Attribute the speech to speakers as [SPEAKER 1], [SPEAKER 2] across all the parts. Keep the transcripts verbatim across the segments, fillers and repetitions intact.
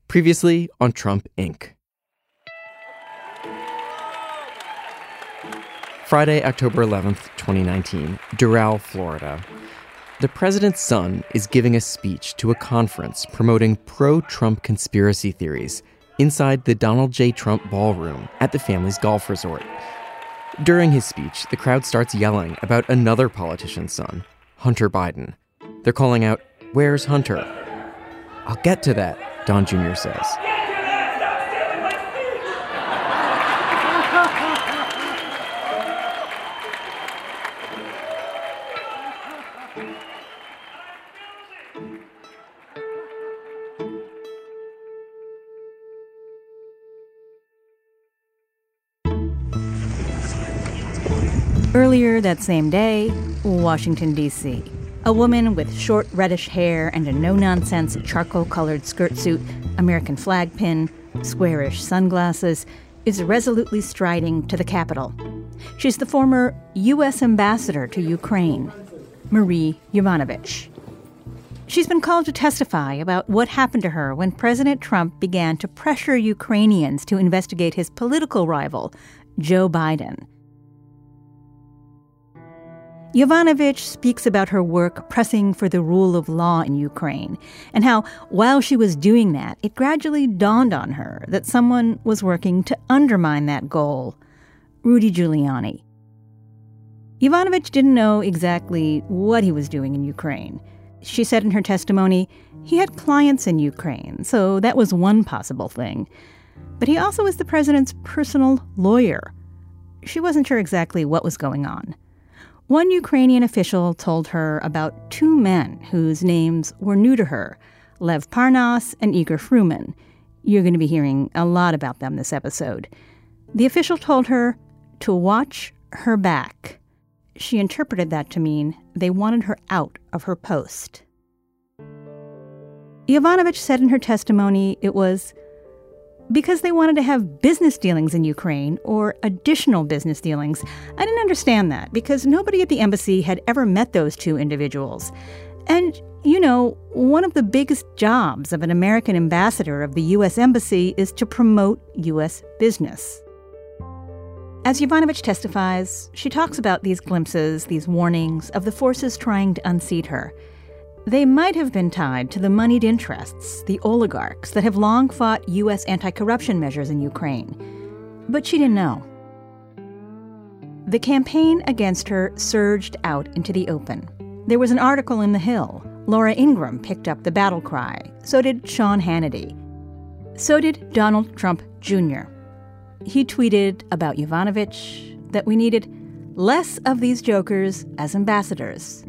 [SPEAKER 1] Previously on Trump, Incorporated. Friday, October eleventh, twenty nineteen, Doral, Florida. The president's son is giving a speech to a conference promoting pro-Trump conspiracy theories inside the Donald J. Trump ballroom at the family's golf resort. During his speech, the crowd starts yelling about another politician's son, Hunter Biden. They're calling out, "Where's Hunter?" "I'll get to that," Don Junior says.
[SPEAKER 2] Earlier that same day, Washington, D C A woman with short reddish hair and a no-nonsense charcoal-colored skirt suit, American flag pin, squarish sunglasses, is resolutely striding to the Capitol. She's the former U S ambassador to Ukraine, Marie Yovanovitch. She's been called to testify about what happened to her when President Trump began to pressure Ukrainians to investigate his political rival, Joe Biden. Yovanovitch speaks about her work pressing for the rule of law in Ukraine and how, while she was doing that, it gradually dawned on her that someone was working to undermine that goal, Rudy Giuliani. Yovanovitch didn't know exactly what he was doing in Ukraine. She said in her testimony he had clients in Ukraine, so that was one possible thing. But he also was the president's personal lawyer. She wasn't sure exactly what was going on. One Ukrainian official told her about two men whose names were new to her, Lev Parnas and Igor Fruman. You're going to be hearing a lot about them this episode. The official told her to watch her back. She interpreted that to mean they wanted her out of her post. Yovanovitch said in her testimony it was because they wanted to have business dealings in Ukraine or additional business dealings. I didn't understand that because nobody at the embassy had ever met those two individuals. And, you know, one of the biggest jobs of an American ambassador of the U S Embassy is to promote U S business. As Yovanovitch testifies, she talks about these glimpses, these warnings of the forces trying to unseat her. They might have been tied to the moneyed interests, the oligarchs that have long fought U S anti-corruption measures in Ukraine. But she didn't know. The campaign against her surged out into the open. There was an article in The Hill. Laura Ingraham picked up the battle cry. So did Sean Hannity. So did Donald Trump Junior He tweeted about Yovanovitch that we needed less of these jokers as ambassadors.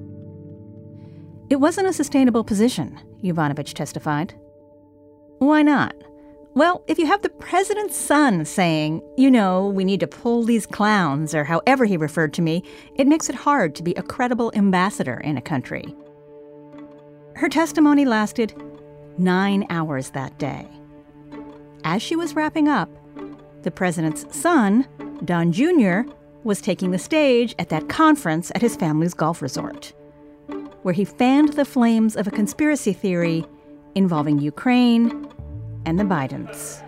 [SPEAKER 2] It wasn't a sustainable position, Yovanovitch testified. Why not? Well, if you have the president's son saying, you know, we need to pull these clowns, or however he referred to me, it makes it hard to be a credible ambassador in a country. Her testimony lasted nine hours that day. As she was wrapping up, the president's son, Don Junior, was taking the stage at that conference at his family's golf resort, where he fanned the flames of a conspiracy theory involving Ukraine and the Bidens.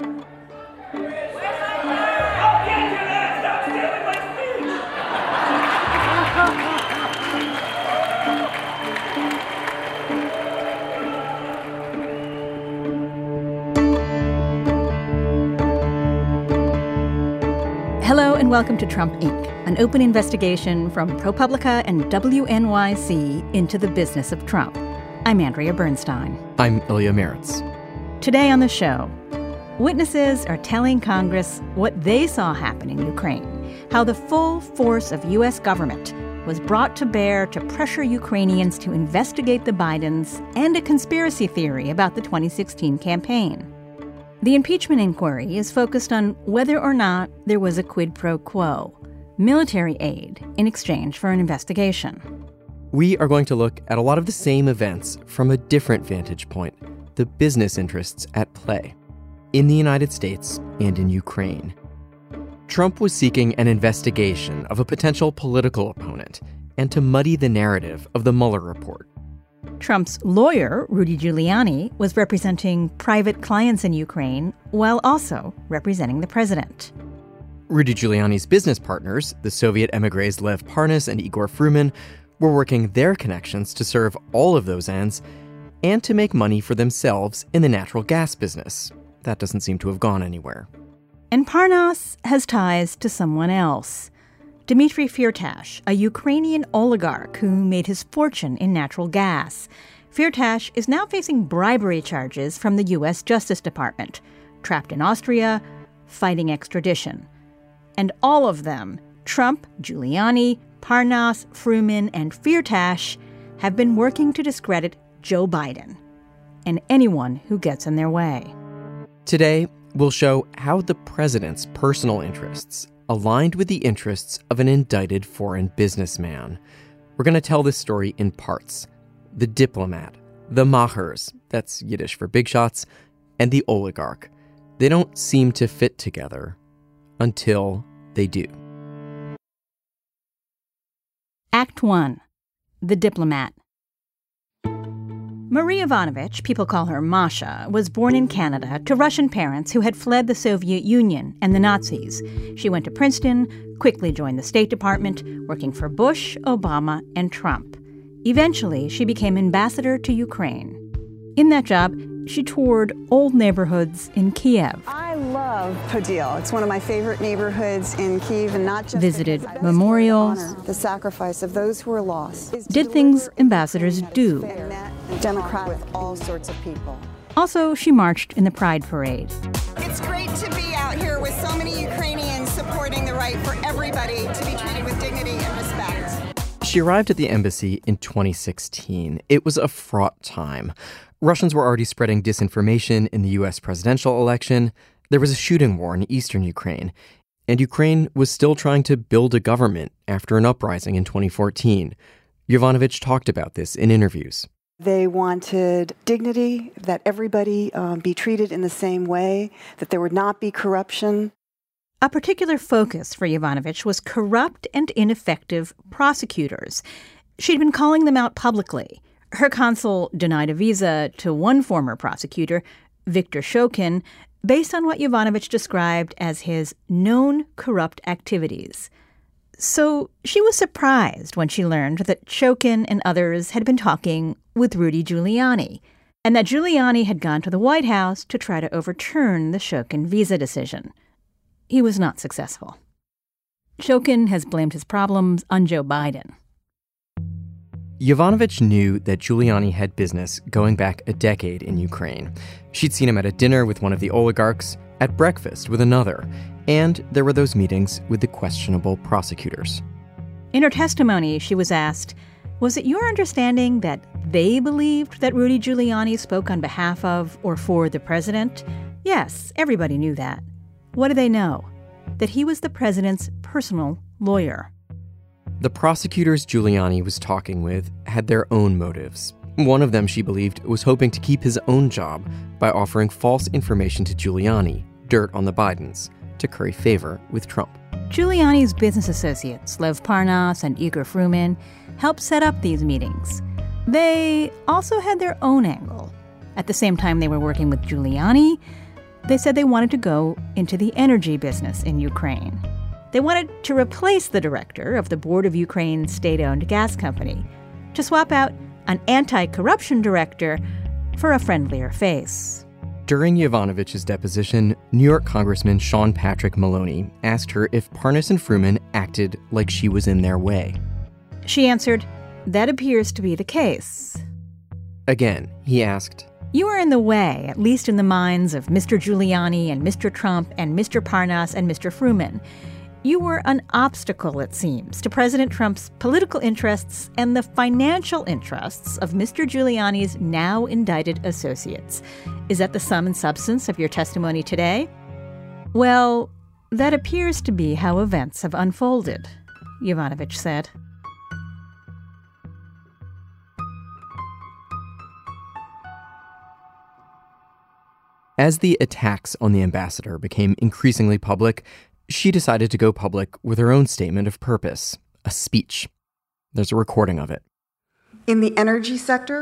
[SPEAKER 2] Hello and welcome to Trump, Incorporated, an open investigation from ProPublica and W N Y C into the business of Trump. I'm Andrea Bernstein.
[SPEAKER 1] I'm Ilya Meritz.
[SPEAKER 2] Today on the show, witnesses are telling Congress what they saw happen in Ukraine, how the full force of U S government was brought to bear to pressure Ukrainians to investigate the Bidens, and a conspiracy theory about the twenty sixteen campaign. The impeachment inquiry is focused on whether or not there was a quid pro quo, military aid in exchange for an investigation.
[SPEAKER 1] We are going to look at a lot of the same events from a different vantage point, the business interests at play, in the United States and in Ukraine. Trump was seeking an investigation of a potential political opponent and to muddy the narrative of the Mueller report.
[SPEAKER 2] Trump's lawyer, Rudy Giuliani, was representing private clients in Ukraine while also representing the president.
[SPEAKER 1] Rudy Giuliani's business partners, the Soviet emigres Lev Parnas and Igor Fruman, were working their connections to serve all of those ends and to make money for themselves in the natural gas business. That doesn't seem to have gone anywhere.
[SPEAKER 2] And Parnas has ties to someone else. Dmitry Firtash, a Ukrainian oligarch who made his fortune in natural gas. Firtash is now facing bribery charges from the U S Justice Department, trapped in Austria, fighting extradition. And all of them, Trump, Giuliani, Parnas, Fruman, and Firtash, have been working to discredit Joe Biden and anyone who gets in their way.
[SPEAKER 1] Today, we'll show how the president's personal interests aligned with the interests of an indicted foreign businessman. We're going to tell this story in parts. The diplomat, the Machers, that's Yiddish for big shots, and the oligarch. They don't seem to fit together until they do.
[SPEAKER 2] Act one. The Diplomat. Marie Yovanovitch, people call her Masha, was born in Canada to Russian parents who had fled the Soviet Union and the Nazis. She went to Princeton, quickly joined the State Department, working for Bush, Obama, and Trump. Eventually, she became ambassador to Ukraine. In that job, she toured old neighborhoods in Kiev.
[SPEAKER 3] I love Podil. It's one of my favorite neighborhoods in Kiev, and not just
[SPEAKER 2] visited memorials,
[SPEAKER 3] honor the sacrifice of those who were lost.
[SPEAKER 2] Did things ambassadors do.
[SPEAKER 3] Democrat with all sorts of people.
[SPEAKER 2] Also, she marched in the Pride Parade.
[SPEAKER 4] It's great to be out here with so many Ukrainians supporting the right for everybody to be treated with dignity and respect.
[SPEAKER 1] She arrived at the embassy in twenty sixteen. It was a fraught time. Russians were already spreading disinformation in the U S presidential election. There was a shooting war in eastern Ukraine. And Ukraine was still trying to build a government after an uprising in twenty fourteen. Yovanovitch talked about this in interviews.
[SPEAKER 3] They wanted dignity, that everybody um, be treated in the same way, that there would not be corruption.
[SPEAKER 2] A particular focus for Yovanovitch was corrupt and ineffective prosecutors. She'd been calling them out publicly. Her consul denied a visa to one former prosecutor, Viktor Shokin, based on what Yovanovitch described as his known corrupt activities. So she was surprised when she learned that Shokin and others had been talking with Rudy Giuliani, and that Giuliani had gone to the White House to try to overturn the Shokin visa decision. He was not successful. Shokin has blamed his problems on Joe Biden.
[SPEAKER 1] Yovanovitch knew that Giuliani had business going back a decade in Ukraine. She'd seen him at a dinner with one of the oligarchs, at breakfast with another, and there were those meetings with the questionable prosecutors.
[SPEAKER 2] In her testimony, she was asked, was it your understanding that they believed that Rudy Giuliani spoke on behalf of or for the president? Yes, everybody knew that. What did they know? That he was the president's personal lawyer.
[SPEAKER 1] The prosecutors Giuliani was talking with had their own motives. One of them, she believed, was hoping to keep his own job by offering false information to Giuliani, dirt on the Bidens, to curry favor with Trump.
[SPEAKER 2] Giuliani's business associates, Lev Parnas and Igor Fruman, helped set up these meetings. They also had their own angle. At the same time they were working with Giuliani, they said they wanted to go into the energy business in Ukraine. They wanted to replace the director of the board of Ukraine's state-owned gas company, to swap out an anti-corruption director for a friendlier face.
[SPEAKER 1] During Yovanovitch's deposition, New York Congressman Sean Patrick Maloney asked her if Parnas and Fruman acted like she was in their way.
[SPEAKER 2] She answered, that appears to be the case.
[SPEAKER 1] Again, he asked,
[SPEAKER 2] you are in the way, at least in the minds of Mister Giuliani and Mister Trump and Mister Parnas and Mister Fruman. You were an obstacle, it seems, to President Trump's political interests and the financial interests of Mister Giuliani's now indicted associates. Is that the sum and substance of your testimony today? Well, that appears to be how events have unfolded, Yovanovitch said.
[SPEAKER 1] As the attacks on the ambassador became increasingly public, she decided to go public with her own statement of purpose, a speech. There's a recording of it.
[SPEAKER 3] In the energy sector,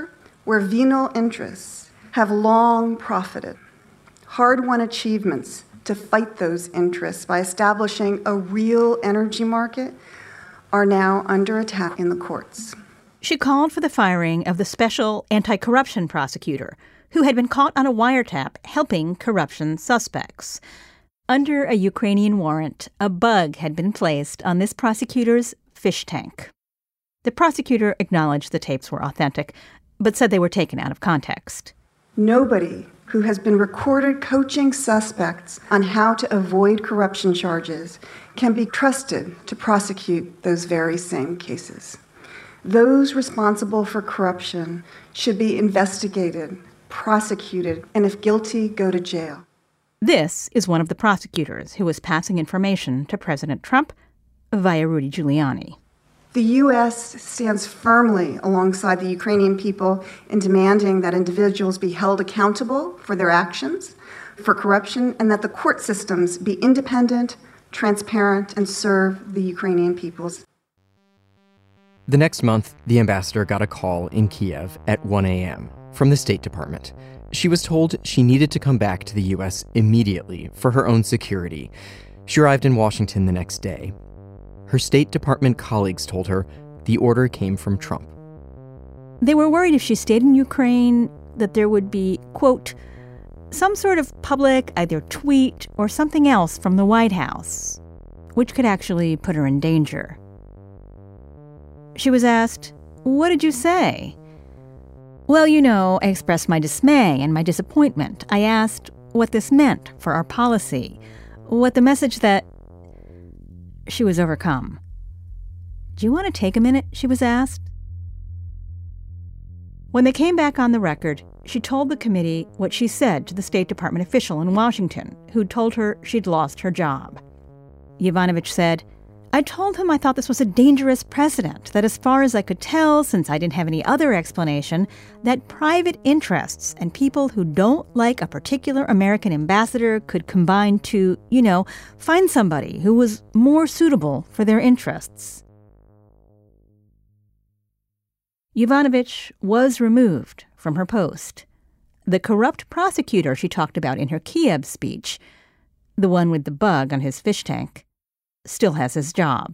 [SPEAKER 3] where venal interests have long profited hard-won achievements to fight those interests by establishing a real energy market are now under attack in the courts.
[SPEAKER 2] She called for the firing of the special anti-corruption prosecutor, who had been caught on a wiretap helping corruption suspects. Under a Ukrainian warrant, a bug had been placed on this prosecutor's fish tank. The prosecutor acknowledged the tapes were authentic, but said they were taken out of context.
[SPEAKER 3] Nobody who has been recorded coaching suspects on how to avoid corruption charges can be trusted to prosecute those very same cases. Those responsible for corruption should be investigated, prosecuted, and if guilty, go to jail.
[SPEAKER 2] This is one of the prosecutors who was passing information to President Trump via Rudy Giuliani.
[SPEAKER 3] The U S stands firmly alongside the Ukrainian people in demanding that individuals be held accountable for their actions, for corruption, and that the court systems be independent, transparent, and serve the Ukrainian peoples.
[SPEAKER 1] The next month, the ambassador got a call in Kiev at one a.m. from the State Department. She was told she needed to come back to the U S immediately for her own security. She arrived in Washington the next day. Her State Department colleagues told her the order came from Trump.
[SPEAKER 2] They were worried if she stayed in Ukraine that there would be, quote, some sort of public either tweet or something else from the White House, which could actually put her in danger. She was asked, "What did you say?" "Well, you know, I expressed my dismay and my disappointment. I asked what this meant for our policy, what the message that..." She was overcome. "Do you want to take a minute?" she was asked. When they came back on the record, she told the committee what she said to the State Department official in Washington who'd told her she'd lost her job. Yovanovitch said, "I told him I thought this was a dangerous precedent, that as far as I could tell, since I didn't have any other explanation, that private interests and people who don't like a particular American ambassador could combine to, you know, find somebody who was more suitable for their interests." Yovanovitch was removed from her post. The corrupt prosecutor she talked about in her Kiev speech, the one with the bug on his fish tank, still has his job.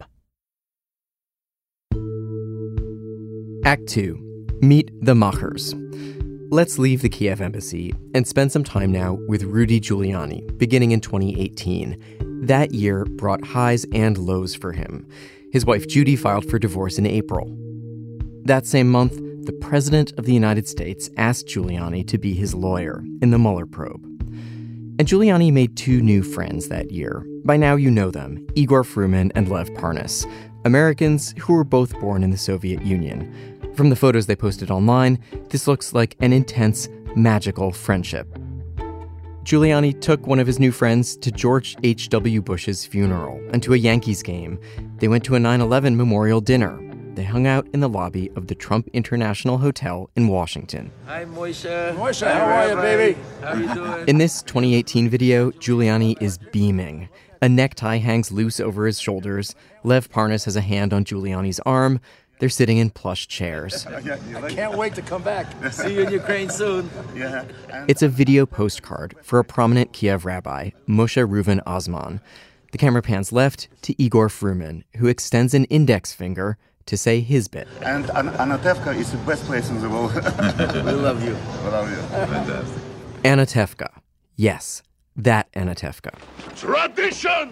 [SPEAKER 1] Act two. Meet the Machers. Let's leave the Kiev embassy and spend some time now with Rudy Giuliani, beginning in twenty eighteen. That year brought highs and lows for him. His wife Judy filed for divorce in April. That same month, the President of the United States asked Giuliani to be his lawyer in the Mueller probe. And Giuliani made two new friends that year. By now you know them, Igor Fruman and Lev Parnas, Americans who were both born in the Soviet Union. From the photos they posted online, this looks like an intense, magical friendship. Giuliani took one of his new friends to George H W Bush's funeral and to a Yankees game. They went to a nine eleven memorial dinner. They hung out in the lobby of the Trump International Hotel in Washington.
[SPEAKER 5] Hi, Moishe. Moishe, how are you, baby? How are you doing?
[SPEAKER 1] In this twenty eighteen video, Giuliani is beaming. A necktie hangs loose over his shoulders. Lev Parnas has a hand on Giuliani's arm. They're sitting in plush chairs.
[SPEAKER 5] I can't wait to come back. See you in Ukraine soon. Yeah.
[SPEAKER 1] It's a video postcard for a prominent Kiev rabbi, Moshe Reuven Osman. The camera pans left to Igor Fruman, who extends an index finger to say his bit.
[SPEAKER 6] And An- Anatevka is the best place in the world.
[SPEAKER 5] We love you.
[SPEAKER 6] We love you. Fantastic.
[SPEAKER 1] Anatevka. Yes, that Anatevka.
[SPEAKER 6] Tradition!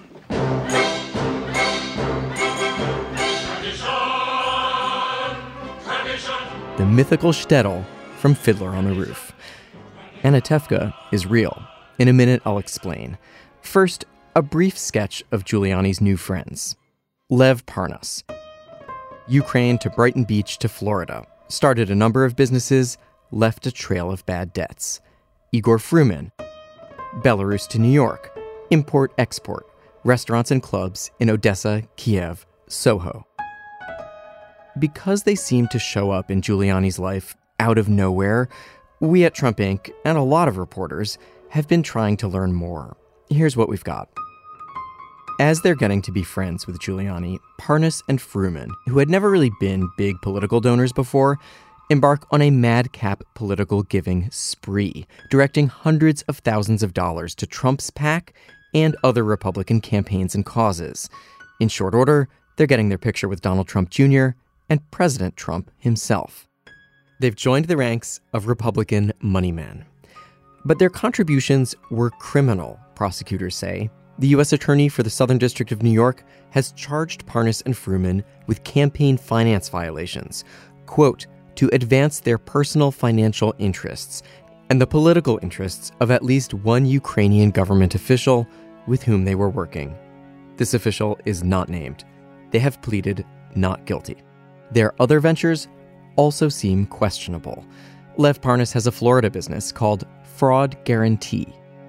[SPEAKER 1] The mythical shtetl from Fiddler on the Roof. Anatevka is real. In a minute, I'll explain. First, a brief sketch of Giuliani's new friends. Lev Parnas. Ukraine to Brighton Beach to Florida. Started a number of businesses, left a trail of bad debts. Igor Fruman. Belarus to New York. Import-export. Restaurants and clubs in Odessa, Kiev, Soho. Because they seem to show up in Giuliani's life out of nowhere, we at Trump Incorporated and a lot of reporters have been trying to learn more. Here's what we've got. As they're getting to be friends with Giuliani, Parnas and Fruman, who had never really been big political donors before, embark on a madcap political giving spree, directing hundreds of thousands of dollars to Trump's PAC and other Republican campaigns and causes. In short order, they're getting their picture with Donald Trump Junior and President Trump himself. They've joined the ranks of Republican money men. But their contributions were criminal, prosecutors say. The U S Attorney for the Southern District of New York has charged Parnas and Fruman with campaign finance violations, quote, to advance their personal financial interests and the political interests of at least one Ukrainian government official with whom they were working. This official is not named. They have pleaded not guilty. Their other ventures also seem questionable. Lev Parnas has a Florida business called Fraud Guarantee.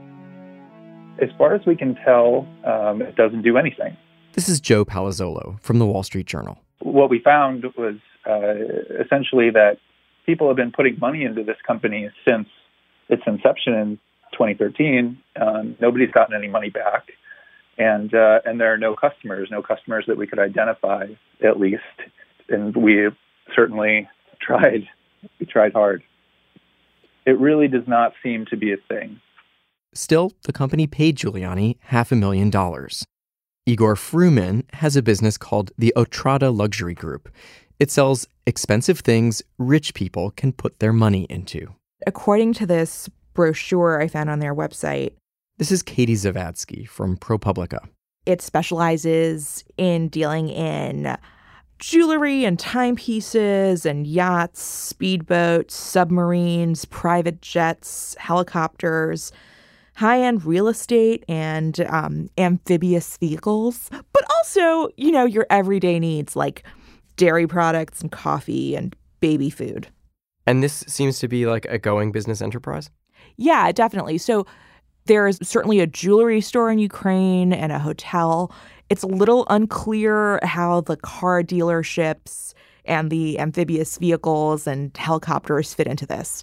[SPEAKER 7] As far as we can tell, um, it doesn't do anything.
[SPEAKER 1] This is Joe Palazzolo from the Wall Street Journal.
[SPEAKER 7] What we found was uh, essentially that people have been putting money into this company since its inception in twenty thirteen. Um, nobody's gotten any money back. And uh, and there are no customers, no customers that we could identify, at least. And we certainly tried. We tried hard. It really does not seem to be a thing.
[SPEAKER 1] Still, the company paid Giuliani half a million dollars. Igor Fruman has a business called the Otrada Luxury Group. It sells expensive things rich people can put their money into.
[SPEAKER 8] According to this brochure I found on their website,
[SPEAKER 1] this is Katie Zavadsky from ProPublica.
[SPEAKER 8] It specializes in dealing in jewelry and timepieces and yachts, speedboats, submarines, private jets, helicopters, high-end real estate, and um, amphibious vehicles, but also, you know, your everyday needs like dairy products and coffee and baby food.
[SPEAKER 1] And this seems to be like a going business enterprise?
[SPEAKER 8] Yeah, definitely. So there's certainly a jewelry store in Ukraine and a hotel. It's a little unclear how the car dealerships and the amphibious vehicles and helicopters fit into this.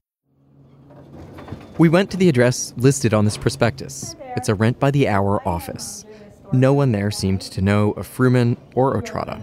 [SPEAKER 1] We went to the address listed on this prospectus. It's a rent-by-the-hour office. No one there seemed to know of Fruman or Otrada.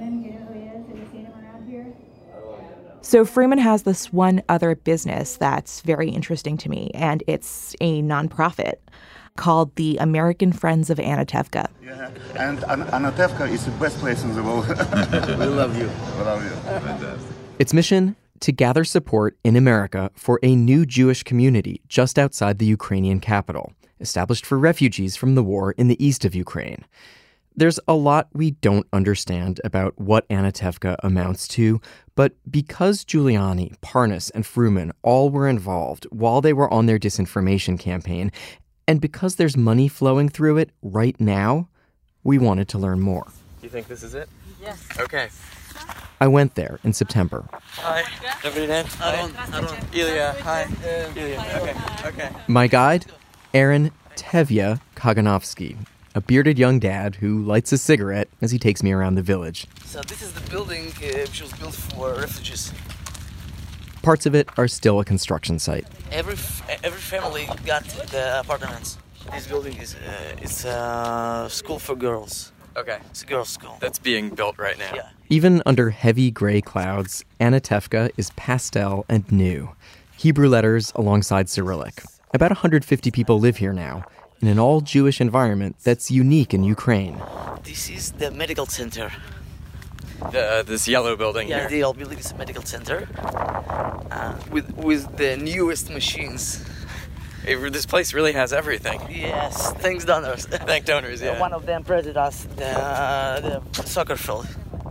[SPEAKER 8] So Fruman has this one other business that's very interesting to me, and it's a nonprofit called the American Friends of Anatevka.
[SPEAKER 6] Yeah, and An- Anatevka is the best place in the world.
[SPEAKER 5] We love you.
[SPEAKER 6] We love you. Fantastic.
[SPEAKER 1] Its mission? To gather support in America for a new Jewish community just outside the Ukrainian capital, established for refugees from the war in the east of Ukraine. There's a lot we don't understand about what Anatevka amounts to, but because Giuliani, Parnas, and Fruman all were involved while they were on their disinformation campaign, and because there's money flowing through it right now, we wanted to learn more.
[SPEAKER 9] You think this is it? Yes. Okay.
[SPEAKER 1] I went there in September.
[SPEAKER 9] Hi. Every day? Aron. Aron. Ilya. Hi. Ilya. Okay. Okay.
[SPEAKER 1] My guide, Aaron Tevye Kaganovsky, a bearded young dad who lights a cigarette as he takes me around the village.
[SPEAKER 9] So this is the building uh, which was built for refugees.
[SPEAKER 1] Parts of it are still a construction site.
[SPEAKER 9] Every f- every family got the apartments. This building is uh, it's a school for girls.
[SPEAKER 10] Okay.
[SPEAKER 9] It's a girls' school.
[SPEAKER 10] That's being built right now.
[SPEAKER 9] Yeah.
[SPEAKER 1] Even under heavy gray clouds, Anatevka is pastel and new. Hebrew letters alongside Cyrillic. About one hundred fifty people live here now, in an all-Jewish environment that's unique in Ukraine.
[SPEAKER 9] This is the medical center.
[SPEAKER 10] The, this yellow building
[SPEAKER 9] Yeah,
[SPEAKER 10] here.
[SPEAKER 9] the old building is a medical center. Uh, with with the newest machines.
[SPEAKER 10] It, this place really has everything.
[SPEAKER 9] Yes, thanks donors.
[SPEAKER 10] Thank donors, yeah.
[SPEAKER 9] One of them printed us the, uh, the soccer field.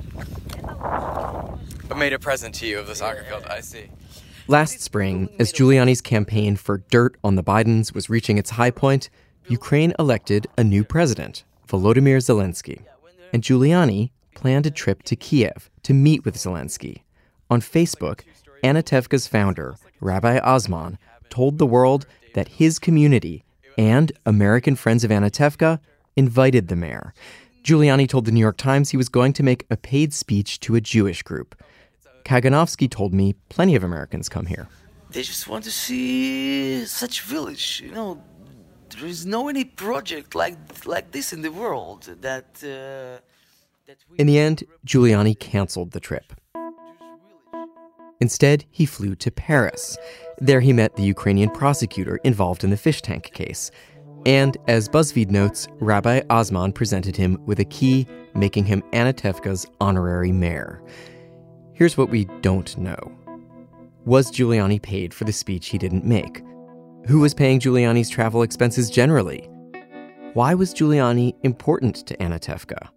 [SPEAKER 10] I made a present to you of the soccer field, I see.
[SPEAKER 1] Last spring, as Giuliani's campaign for dirt on the Bidens was reaching its high point, Ukraine elected a new president, Volodymyr Zelensky. And Giuliani planned a trip to Kiev to meet with Zelensky. On Facebook, Anatevka's founder, Rabbi Osman, told the world that his community and American Friends of Anatevka invited the mayor. Giuliani told the New York Times he was going to make a paid speech to a Jewish group. Kaganovsky told me plenty of Americans come here.
[SPEAKER 9] They just want to see such village, you know. There is no any project like like this in the world that. Uh, that we
[SPEAKER 1] In the end, Giuliani canceled the trip. Instead, he flew to Paris. There he met the Ukrainian prosecutor involved in the fish tank case. And as BuzzFeed notes, Rabbi Osman presented him with a key, making him Anatevka's honorary mayor. Here's what we don't know. Was Giuliani paid for the speech he didn't make? Who was paying Giuliani's travel expenses generally? Why was Giuliani important to Anatevka?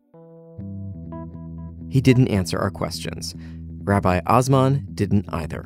[SPEAKER 1] He didn't answer our questions. Rabbi Osman didn't either.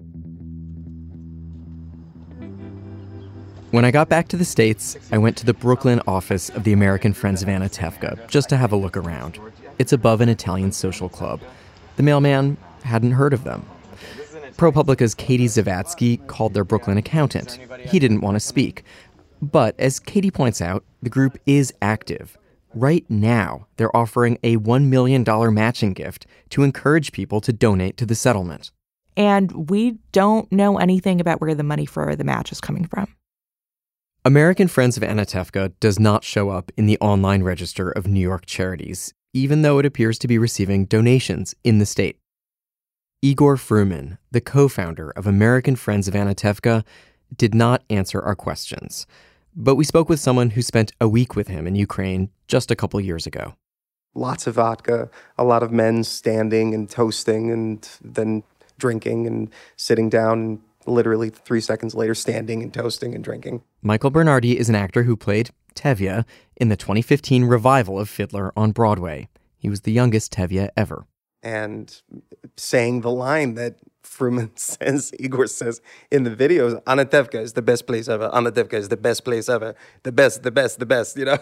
[SPEAKER 1] When I got back to the States, I went to the Brooklyn office of the American Friends of Anatevka just to have a look around. It's above an Italian social club. The mailman hadn't heard of them. ProPublica's Katie Zavatsky called their Brooklyn accountant. He didn't want to speak. But as Katie points out, the group is active. Right now, they're offering a one million dollars matching gift to encourage people to donate to the settlement.
[SPEAKER 8] And we don't know anything about where the money for the match is coming from.
[SPEAKER 1] American Friends of Anatevka does not show up in the online register of New York charities, even though it appears to be receiving donations in the state. Igor Fruman, the co-founder of American Friends of Anatevka, did not answer our questions. But we spoke with someone who spent a week with him in Ukraine just a couple years ago.
[SPEAKER 11] Lots of vodka, a lot of men standing and toasting and then drinking and sitting down, literally three seconds later standing and toasting and drinking.
[SPEAKER 1] Michael Bernardi is an actor who played Tevye in the twenty fifteen revival of Fiddler on Broadway. He was the youngest Tevye ever.
[SPEAKER 11] And saying the line that Fruman says, Igor says in the videos, Anatevka is the best place ever. Anatevka is the best place ever. The best, the best, the best, you know?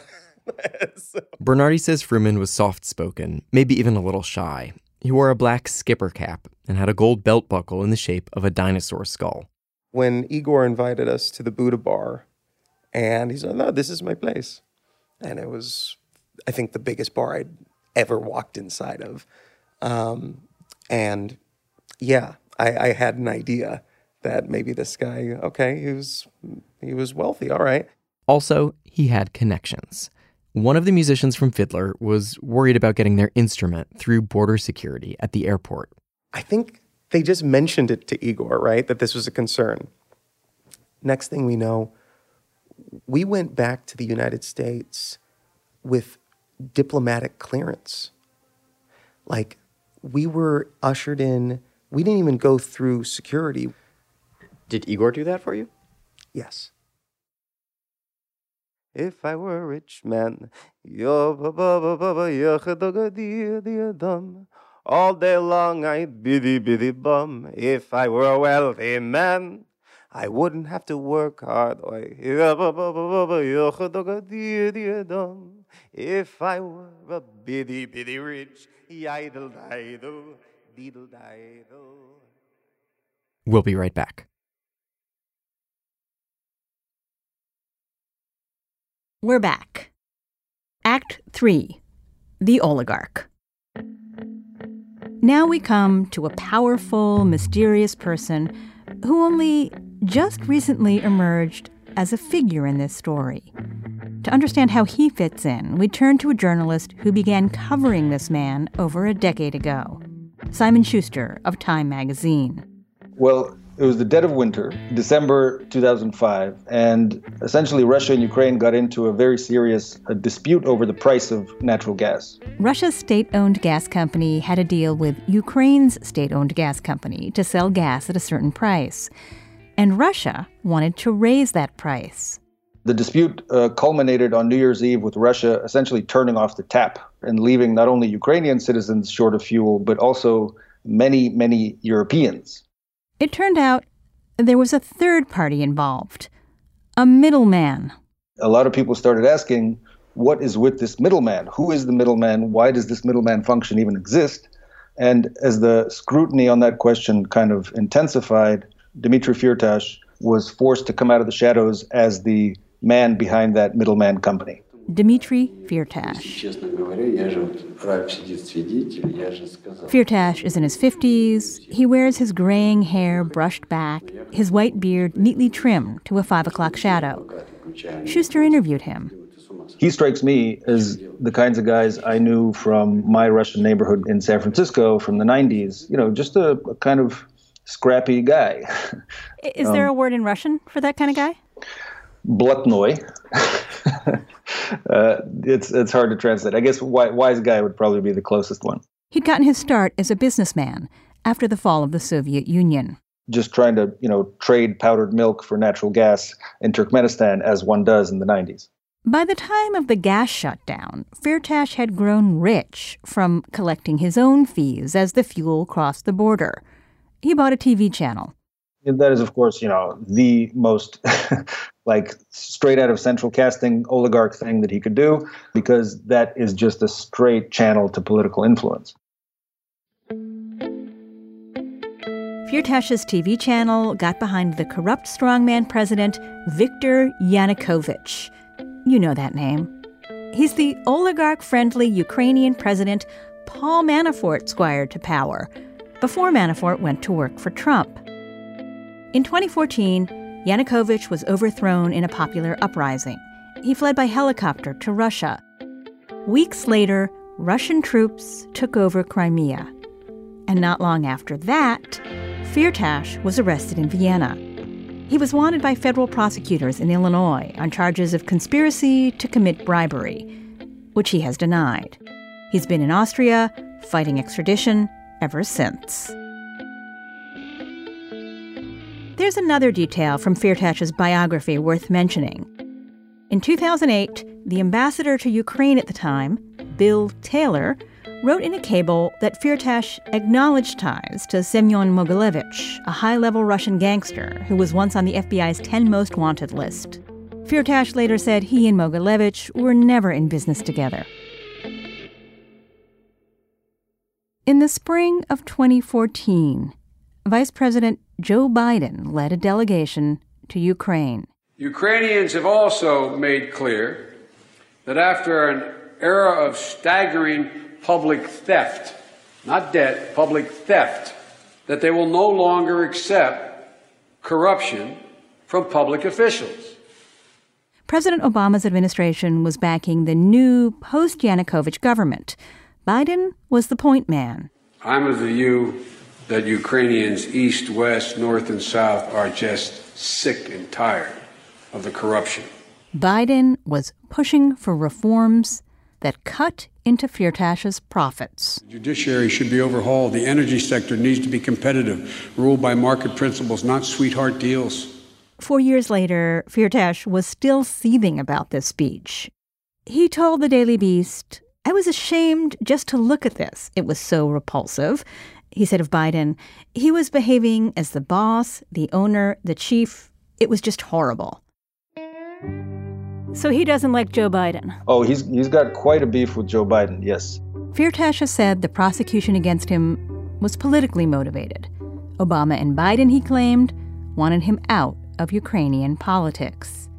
[SPEAKER 11] So.
[SPEAKER 1] Bernardi says Fruman was soft-spoken, maybe even a little shy. He wore a black skipper cap and had a gold belt buckle in the shape of a dinosaur skull.
[SPEAKER 11] When Igor invited us to the Buddha bar, and he said, no, this is my place. And it was, I think, the biggest bar I'd ever walked inside of. Um, and yeah, I, I had an idea that maybe this guy, okay, he was, he was wealthy, all right.
[SPEAKER 1] Also, he had connections. One of the musicians from Fiddler was worried about getting their instrument through border security at the airport.
[SPEAKER 11] I think they just mentioned it to Igor, right, that this was a concern. Next thing we know, we went back to the United States with diplomatic clearance. Like, we were ushered in. We didn't even go through security.
[SPEAKER 12] Did Igor do that for you?
[SPEAKER 11] Yes. If I were a rich man, all day long I'd biddy biddy bum. If I were a wealthy man, I wouldn't have to work hard. If I were a biddy biddy rich, yidle diddle, diddle diddle.
[SPEAKER 1] We'll be right back.
[SPEAKER 2] We're back. Act three, The Oligarch. Now we come to a powerful, mysterious person who only just recently emerged as a figure in this story. To understand how he fits in, we turn to a journalist who began covering this man over a decade ago, Simon Schuster of Time magazine.
[SPEAKER 13] Well, it was the dead of winter, December two thousand five, and essentially Russia and Ukraine got into a very serious uh, dispute over the price of natural gas.
[SPEAKER 2] Russia's state-owned gas company had a deal with Ukraine's state-owned gas company to sell gas at a certain price. And Russia wanted to raise that price.
[SPEAKER 13] The dispute uh, culminated on New Year's Eve with Russia essentially turning off the tap and leaving not only Ukrainian citizens short of fuel, but also many, many Europeans.
[SPEAKER 2] It turned out there was a third party involved, a middleman.
[SPEAKER 13] A lot of people started asking, what is with this middleman? Who is the middleman? Why does this middleman function even exist? And as the scrutiny on that question kind of intensified, Dmitry Firtash was forced to come out of the shadows as the man behind that middleman company.
[SPEAKER 2] Dmitry Firtash. Firtash is in his fifties. He wears his graying hair brushed back, his white beard neatly trimmed to a five o'clock shadow. Schuster interviewed him.
[SPEAKER 13] He strikes me as the kinds of guys I knew from my Russian neighborhood in San Francisco from the nineties. You know, just a, a kind of scrappy guy.
[SPEAKER 2] Is um, there a word in Russian for that kind of guy?
[SPEAKER 13] Blotnoy. uh, it's it's hard to translate. I guess wise guy would probably be the closest one.
[SPEAKER 2] He'd gotten his start as a businessman after the fall of the Soviet Union.
[SPEAKER 13] Just trying to, you know, trade powdered milk for natural gas in Turkmenistan as one does in the nineties.
[SPEAKER 2] By the time of the gas shutdown, Firtash had grown rich from collecting his own fees as the fuel crossed the border. He bought a T V channel.
[SPEAKER 13] And that is, of course, you know, the most like straight out of central casting oligarch thing that he could do, because that is just a straight channel to political influence.
[SPEAKER 2] Firtash's T V channel got behind the corrupt strongman president Viktor Yanukovych. You know that name. He's the oligarch-friendly Ukrainian president Paul Manafort squired to power before Manafort went to work for Trump. In twenty fourteen, Yanukovych was overthrown in a popular uprising. He fled by helicopter to Russia. Weeks later, Russian troops took over Crimea. And not long after that, Firtash was arrested in Vienna. He was wanted by federal prosecutors in Illinois on charges of conspiracy to commit bribery, which he has denied. He's been in Austria, fighting extradition ever since. There's another detail from Firtash's biography worth mentioning. In two thousand eight, the ambassador to Ukraine at the time, Bill Taylor, wrote in a cable that Firtash acknowledged ties to Semyon Mogilevich, a high-level Russian gangster who was once on the F B I's ten most wanted list. Firtash later said he and Mogilevich were never in business together. In the spring of twenty fourteen, Vice President Joe Biden led a delegation to Ukraine.
[SPEAKER 14] Ukrainians have also made clear that after an era of staggering public theft, not debt, public theft, that they will no longer accept corruption from public officials.
[SPEAKER 2] President Obama's administration was backing the new post-Yanukovych government. Biden was the point man.
[SPEAKER 14] I'm of the view that Ukrainians, east, west, north, and south, are just sick and tired of the corruption.
[SPEAKER 2] Biden was pushing for reforms that cut into Firtash's profits.
[SPEAKER 14] The judiciary should be overhauled. The energy sector needs to be competitive, ruled by market principles, not sweetheart deals.
[SPEAKER 2] Four years later, Firtash was still seething about this speech. He told the Daily Beast, "I was ashamed just to look at this. It was so repulsive." He said of Biden, he was behaving as the boss, the owner, the chief. It was just horrible. So he doesn't like Joe Biden.
[SPEAKER 13] Oh, he's he's got quite a beef with Joe Biden, yes.
[SPEAKER 2] Firtash has said the prosecution against him was politically motivated. Obama and Biden, he claimed, wanted him out of Ukrainian politics.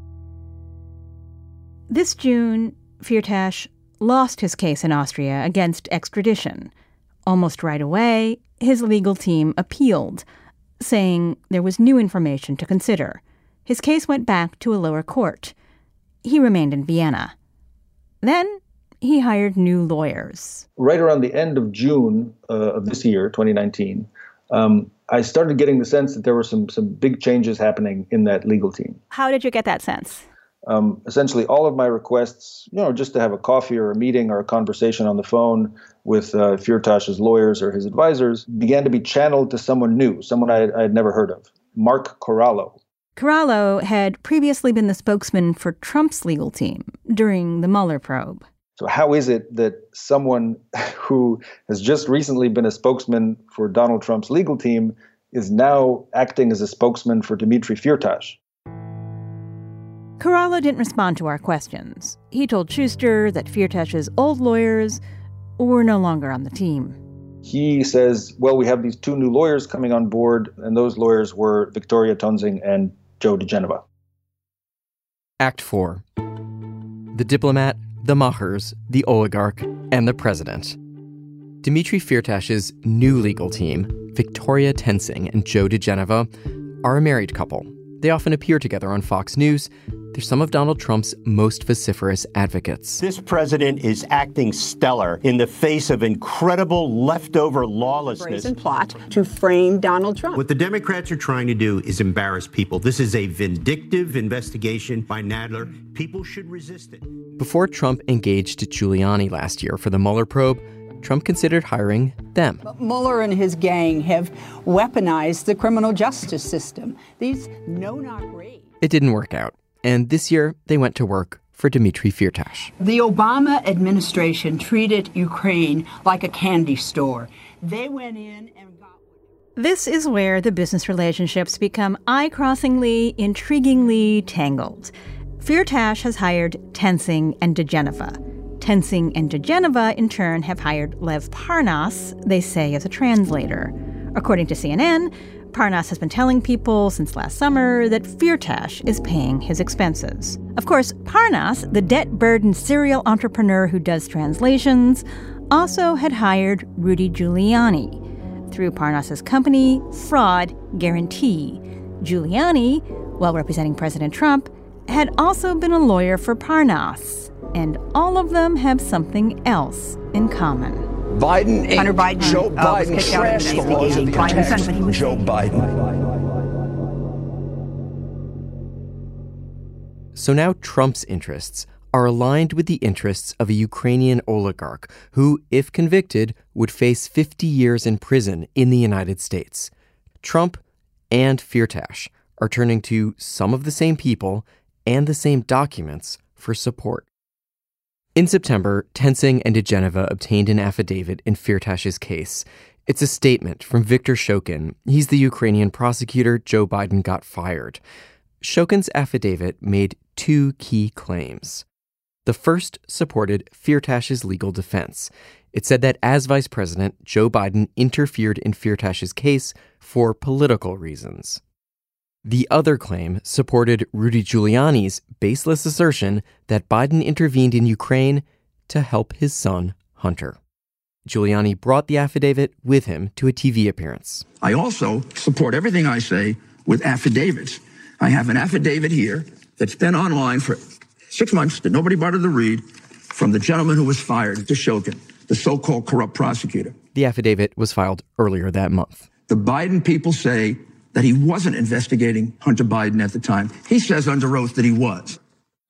[SPEAKER 2] This June, Firtash lost his case in Austria against extradition. Almost right away, his legal team appealed, saying there was new information to consider. His case went back to a lower court. He remained in Vienna. Then he hired new lawyers.
[SPEAKER 13] Right around the end of June uh, of this year, twenty nineteen, um, I started getting the sense that there were some some big changes happening in that legal team.
[SPEAKER 2] How did you get that sense?
[SPEAKER 13] Um, essentially, all of my requests, you know, just to have a coffee or a meeting or a conversation on the phone with uh, Firtash's lawyers or his advisors, began to be channeled to someone new, someone I, I had never heard of, Mark Corallo.
[SPEAKER 2] Corallo had previously been the spokesman for Trump's legal team during the Mueller probe.
[SPEAKER 13] So how is it that someone who has just recently been a spokesman for Donald Trump's legal team is now acting as a spokesman for Dmitry Firtash?
[SPEAKER 2] Corallo didn't respond to our questions. He told Schuster that Firtash's old lawyers were no longer on the team.
[SPEAKER 13] He says, well, we have these two new lawyers coming on board, and those lawyers were Victoria Toensing and Joe diGenova.
[SPEAKER 1] Act four. The diplomat, the Machers, the oligarch, and the president. Dmitry Firtash's new legal team, Victoria Toensing and Joe diGenova, are a married couple. They often appear together on Fox News. They're some of Donald Trump's most vociferous advocates.
[SPEAKER 15] This president is acting stellar in the face of incredible leftover lawlessness.
[SPEAKER 16] Brazen plot to frame Donald Trump.
[SPEAKER 15] What the Democrats are trying to do is embarrass people. This is a vindictive investigation by Nadler. People should resist it.
[SPEAKER 1] Before Trump engaged Giuliani last year for the Mueller probe, Trump considered hiring them.
[SPEAKER 16] Mueller and his gang have weaponized the criminal justice system. These no-knock raids.
[SPEAKER 1] It didn't work out. And this year, they went to work for Dmitry Firtash.
[SPEAKER 16] The Obama administration treated Ukraine like a candy store. They went in and got...
[SPEAKER 2] This is where the business relationships become eye-crossingly, intriguingly tangled. Firtash has hired Tensing and diGenova. Tensing and diGenova, in turn, have hired Lev Parnas, they say, as a translator. According to C N N, Parnas has been telling people since last summer that Firtash is paying his expenses. Of course, Parnas, the debt-burdened serial entrepreneur who does translations, also had hired Rudy Giuliani through Parnas's company, Fraud Guarantee. Giuliani, while representing President Trump, had also been a lawyer for Parnas. And all of them have something else in common.
[SPEAKER 17] Biden,
[SPEAKER 16] Hunter Biden,
[SPEAKER 17] Joe
[SPEAKER 16] uh,
[SPEAKER 17] Biden
[SPEAKER 16] was kicked out of
[SPEAKER 17] trashed
[SPEAKER 16] the
[SPEAKER 17] the laws of the
[SPEAKER 16] Biden son, but he was
[SPEAKER 17] Joe Biden.
[SPEAKER 1] So now Trump's interests are aligned with the interests of a Ukrainian oligarch who, if convicted, would face fifty years in prison in the United States. Trump and Firtash are turning to some of the same people and the same documents for support. In September, Tensing and diGenova obtained an affidavit in Firtash's case. It's a statement from Viktor Shokin. He's the Ukrainian prosecutor Joe Biden got fired. Shokin's affidavit made two key claims. The first supported Firtash's legal defense. It said that as vice president, Joe Biden interfered in Firtash's case for political reasons. The other claim supported Rudy Giuliani's baseless assertion that Biden intervened in Ukraine to help his son, Hunter. Giuliani brought the affidavit with him to a T V appearance.
[SPEAKER 17] I also support everything I say with affidavits. I have an affidavit here that's been online for six months that nobody bothered to read from the gentleman who was fired, the Shokin, the so-called corrupt prosecutor.
[SPEAKER 1] The affidavit was filed earlier that month.
[SPEAKER 17] The Biden people say that he wasn't investigating Hunter Biden at the time. He says under oath that he was.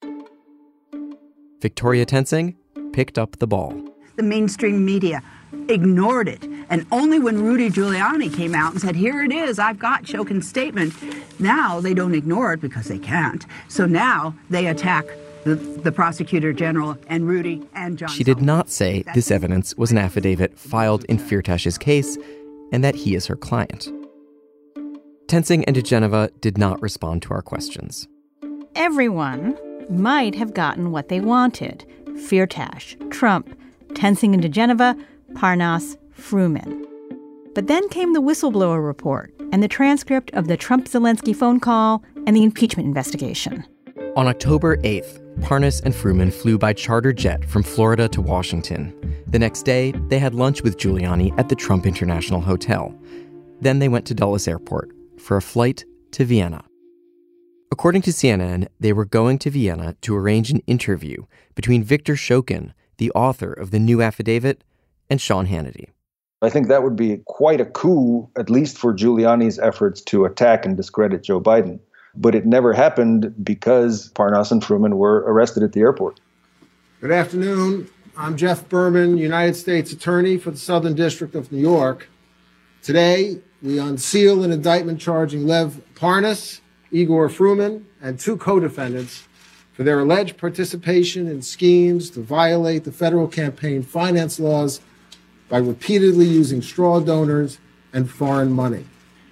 [SPEAKER 1] Victoria Tensing picked up the ball.
[SPEAKER 16] The mainstream media ignored it. And only when Rudy Giuliani came out and said, here it is, I've got Shokin's statement, now they don't ignore it because they can't. So now they attack the, the prosecutor general and Rudy and John
[SPEAKER 1] She did not say this evidence was an affidavit filed in Firtash's case and that he is her client. Tensing and diGenova did not respond to our questions.
[SPEAKER 2] Everyone might have gotten what they wanted. Firtash, Trump, Tensing and diGenova, Parnas, Fruman. But then came the whistleblower report and the transcript of the Trump-Zelensky phone call and the impeachment investigation.
[SPEAKER 1] On October eighth, Parnas and Fruman flew by charter jet from Florida to Washington. The next day, they had lunch with Giuliani at the Trump International Hotel. Then they went to Dulles Airport for a flight to Vienna. According to C N N, they were going to Vienna to arrange an interview between Viktor Shokin, the author of the new affidavit, and Sean Hannity.
[SPEAKER 13] I think that would be quite a coup, at least for Giuliani's efforts to attack and discredit Joe Biden. But it never happened because Parnas and Fruman were arrested at the airport.
[SPEAKER 18] Good afternoon. I'm Jeff Berman, United States Attorney for the Southern District of New York. Today, we unseal an indictment charging Lev Parnas, Igor Fruman, and two co-defendants for their alleged participation in schemes to violate the federal campaign finance laws by repeatedly using straw donors and foreign money.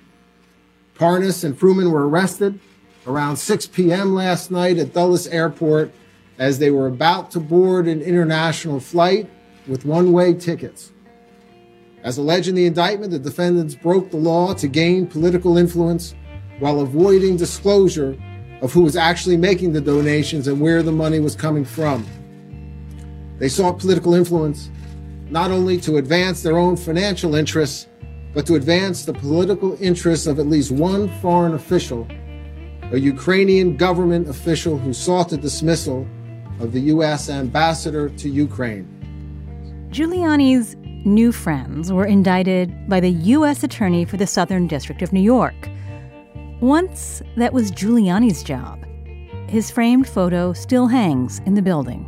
[SPEAKER 18] Parnas and Fruman were arrested around six p.m. last night at Dulles Airport as they were about to board an international flight with one-way tickets. As alleged in the indictment, the defendants broke the law to gain political influence while avoiding disclosure of who was actually making the donations and where the money was coming from. They sought political influence not only to advance their own financial interests, but to advance the political interests of at least one foreign official a Ukrainian government official who sought the dismissal of the U S ambassador to Ukraine.
[SPEAKER 2] Giuliani's new friends were indicted by the U S Attorney for the Southern District of New York. Once that was Giuliani's job. His framed photo still hangs in the building.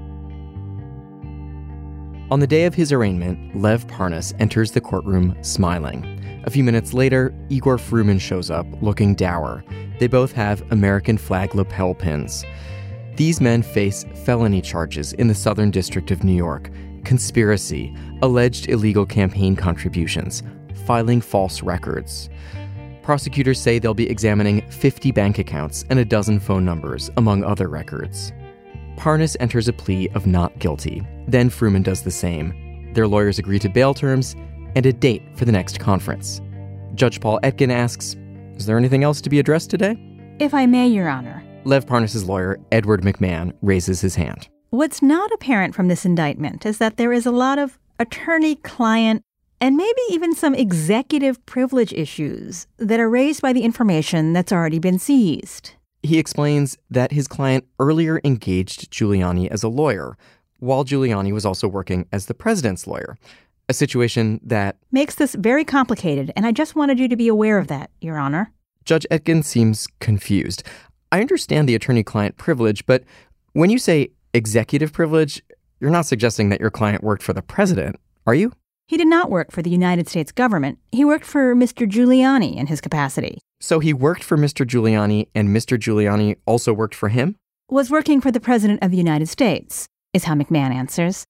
[SPEAKER 1] On the day of his arraignment, Lev Parnas enters the courtroom smiling. A few minutes later, Igor Fruman shows up looking dour. They both have American flag lapel pins. These men face felony charges in the Southern District of New York: conspiracy, alleged illegal campaign contributions, filing false records. Prosecutors say they'll be examining fifty bank accounts and a dozen phone numbers, among other records. Parnas enters a plea of not guilty. Then Fruman does the same. Their lawyers agree to bail terms and a date for the next conference. Judge Paul Etkin asks, "Is there anything else to be addressed today?"
[SPEAKER 2] If I may, Your Honor.
[SPEAKER 1] Lev Parnas' lawyer, Edward McMahon, raises his hand.
[SPEAKER 2] What's not apparent from this indictment is that there is a lot of attorney-client and maybe even some executive privilege issues that are raised by the information that's already been seized.
[SPEAKER 1] He explains that his client earlier engaged Giuliani as a lawyer, while Giuliani was also working as the president's lawyer, a situation that
[SPEAKER 2] makes this very complicated, and I just wanted you to be aware of that, Your Honor.
[SPEAKER 1] Judge Etkin seems confused. I understand the attorney-client privilege, but when you say executive privilege, you're not suggesting that your client worked for the president, are you?
[SPEAKER 2] He did not work for the United States government. He worked for Mister Giuliani in his capacity.
[SPEAKER 1] So he worked for Mister Giuliani, and Mister Giuliani also worked for him?
[SPEAKER 2] Was working for the President of the United States, is how McMahon answers.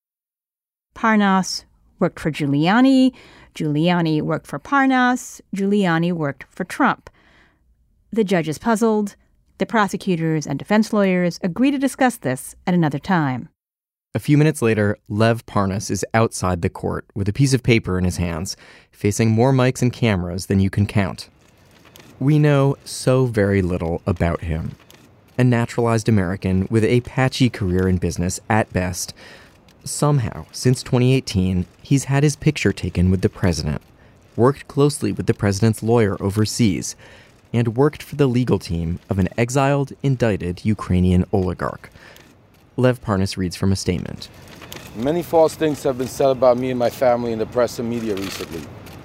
[SPEAKER 2] Parnas worked for Giuliani, Giuliani worked for Parnas, Giuliani worked for Trump. The judge is puzzled. The prosecutors and defense lawyers agree to discuss this at another time.
[SPEAKER 1] A few minutes later, Lev Parnas is outside the court with a piece of paper in his hands, facing more mics and cameras than you can count. We know so very little about him. A naturalized American with a patchy career in business at best. Somehow, since twenty eighteen, he's had his picture taken with the president, worked closely with the president's lawyer overseas, and worked for the legal team of an exiled, indicted Ukrainian oligarch. Lev Parnas reads from a statement.
[SPEAKER 19] Many false things have been said about me and my family in the press and media recently.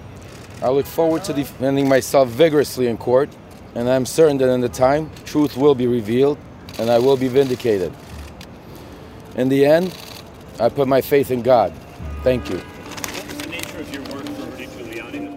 [SPEAKER 19] I look forward to defending myself vigorously in court, and I'm certain that in the time, truth will be revealed, and I will be vindicated. In the end, I put my faith in God. Thank you.
[SPEAKER 20] What was the nature of your work for Rudy Giuliani?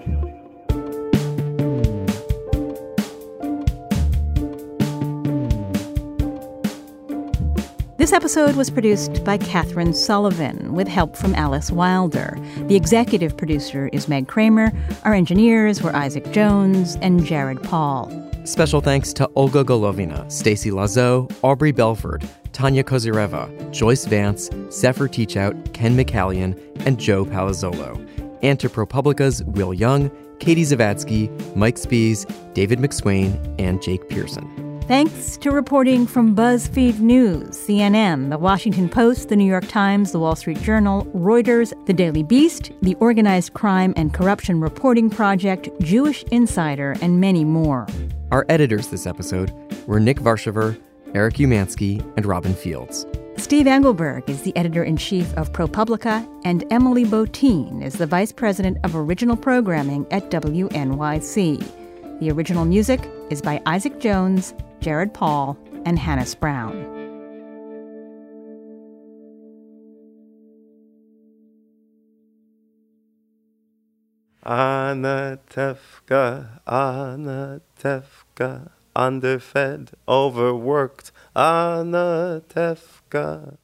[SPEAKER 2] This episode was produced by Catherine Sullivan with help from Alice Wilder. The executive producer is Meg Kramer. Our engineers were Isaac Jones and Jared Paul.
[SPEAKER 1] Special thanks to Olga Golovina, Stacy Lazo, Aubrey Belford, Tanya Kozireva, Joyce Vance, Sefer Teachout, Ken McCallion, and Joe Palazzolo. And to ProPublica's Will Young, Katie Zavadsky, Mike Spees, David McSwain, and Jake Pearson.
[SPEAKER 2] Thanks to reporting from BuzzFeed News, C N N, The Washington Post, The New York Times, The Wall Street Journal, Reuters, The Daily Beast, the Organized Crime and Corruption Reporting Project, Jewish Insider, and many more.
[SPEAKER 1] Our editors this episode were Nick Varshaver, Eric Umansky, and Robin Fields.
[SPEAKER 2] Steve Engelberg is the editor-in-chief of ProPublica, and Emily Botein is the vice president of original programming at W N Y C. The original music is by Isaac Jones, Jared Paul, and Hannes Brown.
[SPEAKER 21] Anatevka, Anatevka, underfed, overworked, Anatevka.